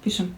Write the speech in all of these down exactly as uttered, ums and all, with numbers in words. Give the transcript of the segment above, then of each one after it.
Пишем.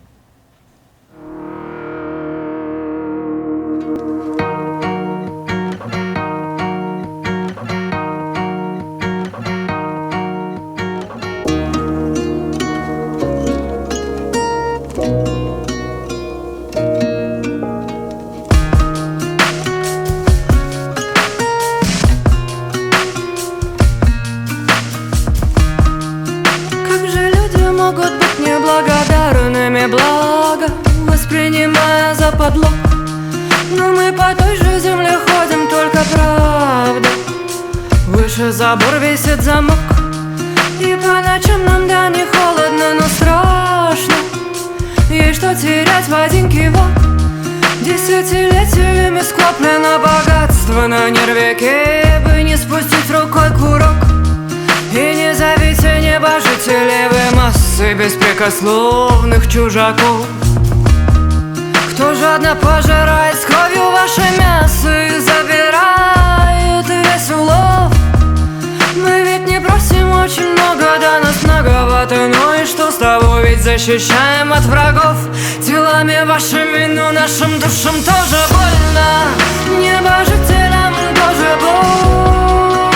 Могут быть неблагодарными, благо воспринимая за подлог. Но мы по той же земле ходим, только правда выше забор висит замок. И по ночам нам да не холодно, но страшно. Есть что терять в один кивок. Десятилетиями скоплено богатство на нервике, бы не спустить рукой курок. И не зовите небожителей вы массы беспрекословных чужаков. Кто жадно пожирает с кровью ваше мясо и забирает весь улов. Мы ведь не просим очень много, да нас многовато. Ну и что с того, ведь защищаем от врагов. Телами вашими, но нашим душам тоже больно. Небожителям тоже больно.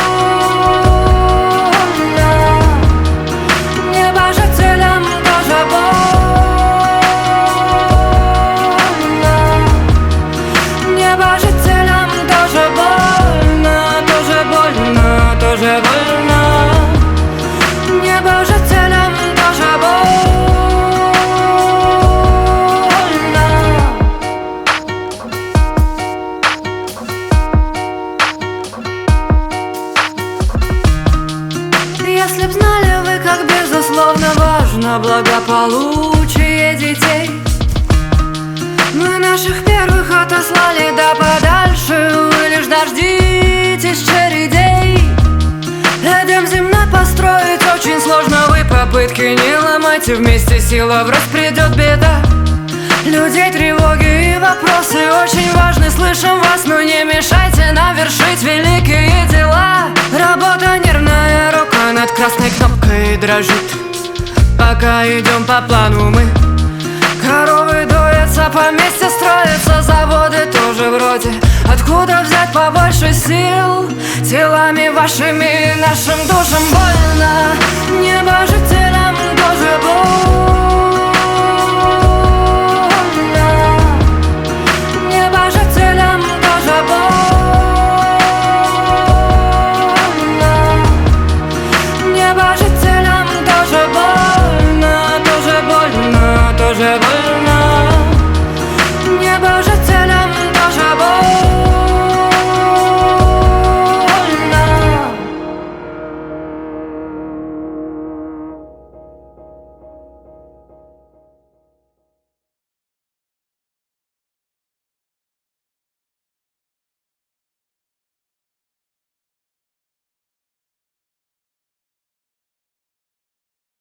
Тоже больно, небожителям тоже больно. Если б знали вы, как безусловно важно благополучие детей, мы наших первых отослали да подальше. Вы лишь дождитесь чередей. Эдем земной построить очень сложно. Вы попытки не ломайте, вместе сила в раз придет беда. Людей тревоги и вопросы очень важны. Слышим вас, но не мешайте нам вершить великие дела. Работа нервная, рука над красной кнопкой дрожит. Пока идем по плану мы. Коровы доятся, поместья строятся, заводы тоже вроде. Откуда взять побольше сил? Телами вашими нашим душам больно.